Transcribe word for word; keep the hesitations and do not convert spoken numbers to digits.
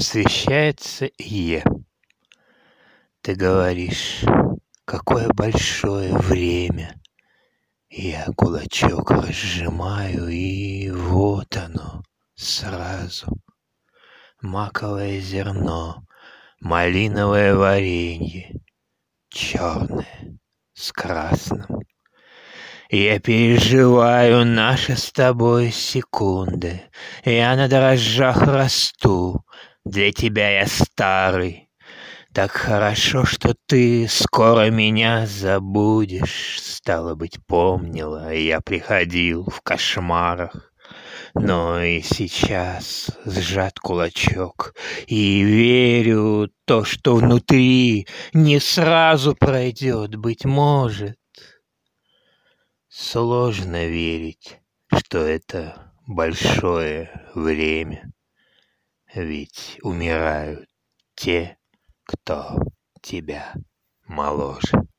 Посвящается Е. Ты говоришь, какое большое время. Я кулачок разжимаю, и вот оно сразу. Маковое зерно, малиновое варенье, черное с красным. Я переживаю наши с тобой секунды. Я на дрожжах расту, для тебя я старый. Так хорошо, что ты скоро меня забудешь. Стало быть, помнила, я приходил в кошмарах. Но и сейчас сжат кулачок, и верю, то, что внутри, не сразу пройдет, быть может. Сложно верить, что это большое время, ведь умирают те, кто тебя моложе.